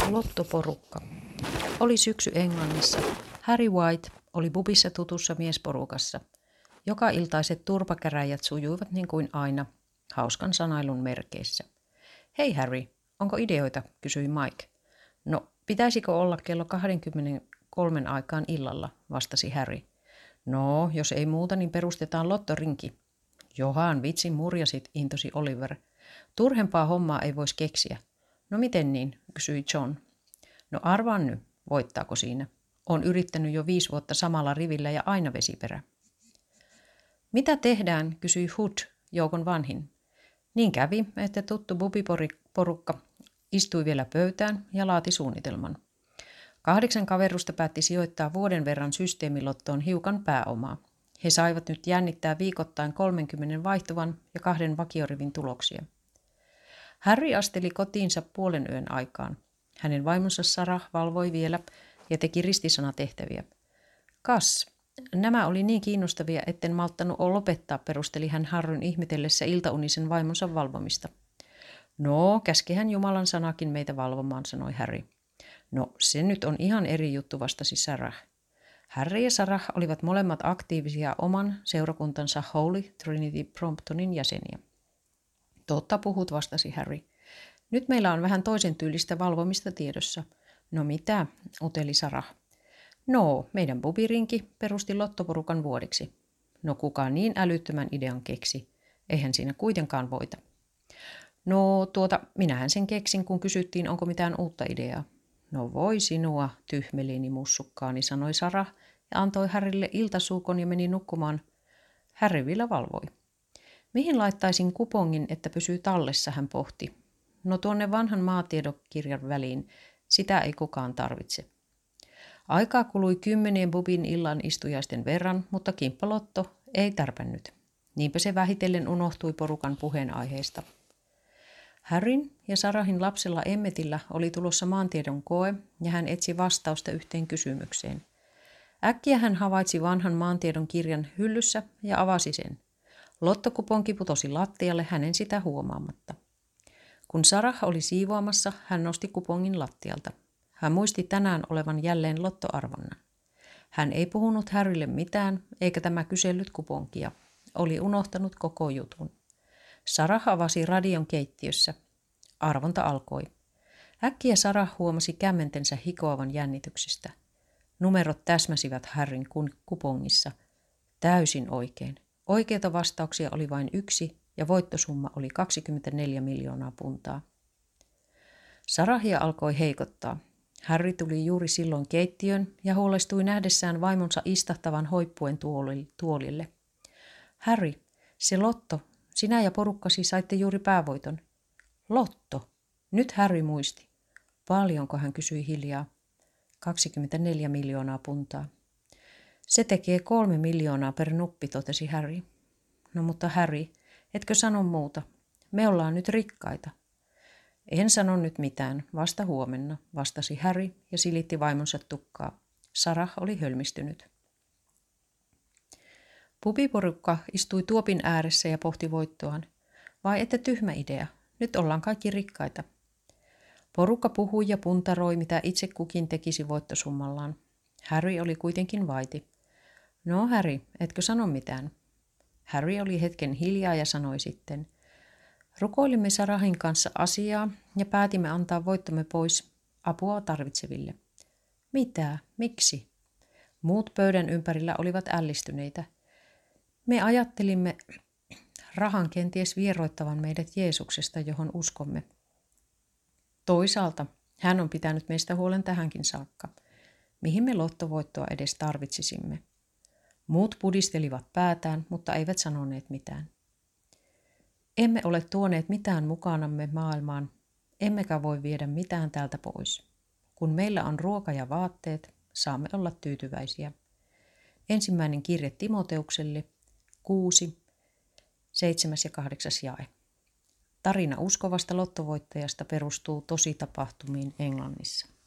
Lottoporukka. Oli syksy Englannissa. Harry White oli pubissa tutussa miesporukassa. Joka iltaiset turpakäräjät sujuivat niin kuin aina, hauskan sanailun merkeissä. Hei Harry, onko ideoita, kysyi Mike. No, pitäisikö olla kello 23 aikaan illalla, vastasi Harry. No, jos ei muuta, niin perustetaan lottorinki. Johan, vitsin murjasit, intosi Oliver. Turhempaa hommaa ei voisi keksiä. No miten niin, kysyi John. No arvaan nyt, voittaako siinä? Olen yrittänyt jo 5 vuotta samalla rivillä ja aina vesiperä. Mitä tehdään, kysyi Hood, joukon vanhin. Niin kävi, että tuttu bubiporukka istui vielä pöytään ja laati suunnitelman. 8 kaverusta päätti sijoittaa vuoden verran systeemilottoon hiukan pääomaa. He saivat nyt jännittää viikoittain 30 vaihtuvan ja 2 vakiorivin tuloksia. Harry asteli kotiinsa 0:30 aikaan. Hänen vaimonsa Sarah valvoi vielä ja teki ristisanatehtäviä. Kas, nämä oli niin kiinnostavia, etten malttanut lopettaa, perusteli hän Harryn ihmetellessä iltaunisen vaimonsa valvomista. No, käskehän Jumalan sanakin meitä valvomaan, sanoi Harry. No, se nyt on ihan eri juttu, vastasi Sarah. Harry ja Sarah olivat molemmat aktiivisia oman seurakuntansa Holy Trinity Promptonin jäseniä. Totta puhut, vastasi Harry. Nyt meillä on vähän toisen tyylistä valvomista tiedossa. No mitä, uteli Sarah. No, meidän bubirinki perusti lottoporukan vuodeksi. No kuka niin älyttömän idean keksi? Eihän siinä kuitenkaan voita. No minähän sen keksin, kun kysyttiin, onko mitään uutta ideaa. No voi sinua, tyhmeliini mussukkaani, sanoi Sarah ja antoi Harrylle iltasuukon ja meni nukkumaan. Harry vielä valvoi. Mihin laittaisin kupongin, että pysyy tallessa, hän pohti. No tuonne vanhan maatiedokirjan väliin, sitä ei kukaan tarvitse. Aikaa kului 10 bubin illan istujaisten verran, mutta kimppalotto ei tärpännyt. Niinpä se vähitellen unohtui porukan puheenaiheesta. Harryn ja Sarahin lapsella Emmetillä oli tulossa maantiedon koe ja hän etsi vastausta yhteen kysymykseen. Äkkiä hän havaitsi vanhan maantiedon kirjan hyllyssä ja avasi sen. Lottokuponki putosi lattialle hänen sitä huomaamatta. Kun Sarah oli siivoamassa, hän nosti kupongin lattialta. Hän muisti tänään olevan jälleen lottoarvonnan. Hän ei puhunut Harrylle mitään, eikä tämä kysellyt kuponkia. Oli unohtanut koko jutun. Sarah avasi radion keittiössä. Arvonta alkoi. Äkkiä Sarah huomasi kämmentensä hikoavan jännityksestä. Numerot täsmäsivät Harryn kupongissa. Täysin oikein. Oikeita vastauksia oli vain 1 ja voittosumma oli 24 miljoonaa puntaa. Sarahia alkoi heikottaa. Harry tuli juuri silloin keittiöön ja huolestui nähdessään vaimonsa istahtavan hoippuen tuolille. Harry, se lotto, sinä ja porukkasi saitte juuri päävoiton. Lotto. Nyt Harry muisti. Paljonko, hän kysyi hiljaa. 24 miljoonaa puntaa. Se tekee 3 miljoonaa per nuppi, totesi Harry. No mutta Harry, etkö sano muuta? Me ollaan nyt rikkaita. En sano nyt mitään, vasta huomenna, vastasi Harry ja silitti vaimonsa tukkaa. Sarah oli hölmistynyt. Pubiporukka istui tuopin ääressä ja pohti voittoaan. Vai että tyhmä idea, nyt ollaan kaikki rikkaita. Porukka puhui ja puntaroi, mitä itse kukin tekisi voittosummallaan. Harry oli kuitenkin vaiti. No Harry, etkö sano mitään? Harry oli hetken hiljaa ja sanoi sitten. Rukoilimme Sarahin kanssa asiaa ja päätimme antaa voittomme pois apua tarvitseville. Mitä? Miksi? Muut pöydän ympärillä olivat ällistyneitä. Me ajattelimme rahan kenties vieroittavan meidät Jeesuksesta, johon uskomme. Toisaalta hän on pitänyt meistä huolen tähänkin saakka. Mihin me lottovoittoa edes tarvitsisimme? Muut pudistelivat päätään, mutta eivät sanoneet mitään. Emme ole tuoneet mitään mukanamme maailmaan, emmekä voi viedä mitään täältä pois. Kun meillä on ruoka ja vaatteet, saamme olla tyytyväisiä. Ensimmäinen kirje Timoteukselle, 6, 7 ja 8 jae. Tarina uskovasta lottovoittajasta perustuu tositapahtumiin Englannissa.